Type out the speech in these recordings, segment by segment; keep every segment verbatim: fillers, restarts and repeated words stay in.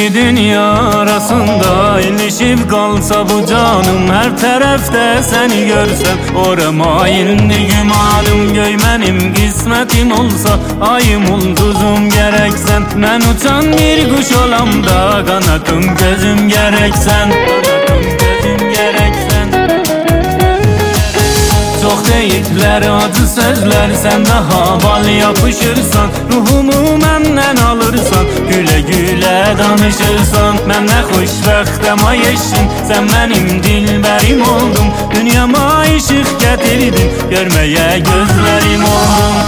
İki dünya arasında ilişip kalsa bu canım, her tarafta seni görsem ora mailni gümanım. Göymenim kısmetim olsa ayım ulduzum gereksen, ben uçan bir kuş olam da kanatım gözüm gereksen, kanatım gözüm gereksen. Çok deyikler acı sözler, sen daha bal yapışırsan, ruhumu menden alırsan, güle güle danışırsan. Ben ne hoşbəxtəm ay eşin, sen benim dilberim oldun. Dünyama ışık getirdin, görmeye gözlerim oldun.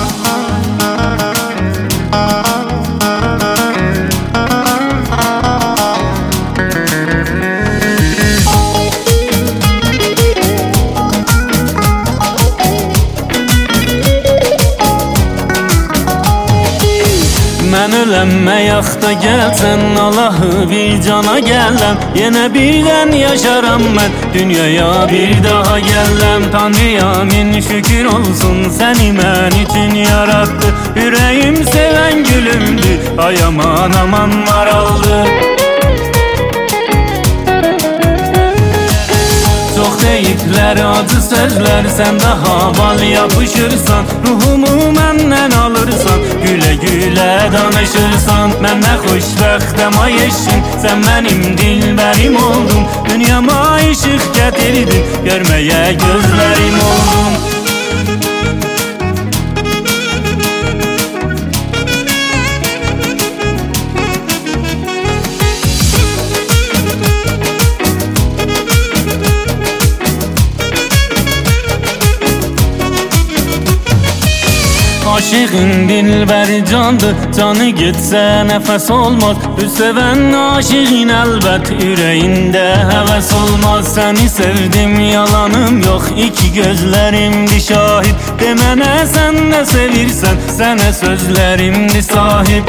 Mən ölənmə yaxda gəlsən, Allahı bir cana gələm. Yenə birdən yaşaram mən, dünyaya bir daha gələm. Tanrıya min şükür olsun, səni mən için yarattı. Yüreğim seven gülümdü, ay aman aman maraldı. Çok deyikler acı sözler, sen daha bal yapışırsan, ruhumu menden alırsan, güle güle danışırsan. Ben ne hoşbəxtəm ay eşin, sen benim dilberim oldun. Dünyama ışık getirdin, görmeye gözlerim oldun. Aşığın dilberi candı, canı gitse nefes olmaz. Bir seven aşığın elbet yüreğinde heves olmaz. Seni sevdim yalanım yok, iki gözlerimdi şahit. Demene sen ne sevirsen, sana sözlerimdi sahip.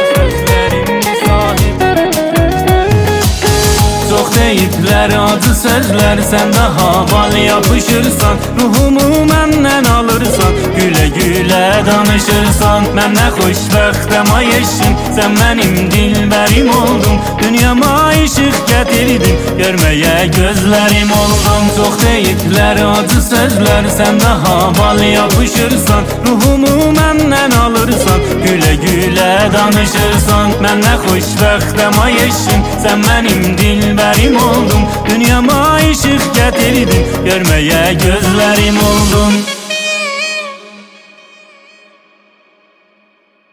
Çok deyikler acı sözler, sen daha bal yapışırsan, ruhumu menden alırsan, güle güle danışırsan. Ben ne hoşbəxtəm ay eşin, sen benim dilberim oldun. Dünyama ışık getirdin, görmeye gözlerim oldun. Çok deyikler acı sözler, sen daha bal yapışırsan, ruhumu menden alırsan, güle güle danışırsan. Ben ne hoşbəxtəm ay eşin, sen benim dilberim oldun. Dünyama ışık getirdin, görmeye gözlerim oldun.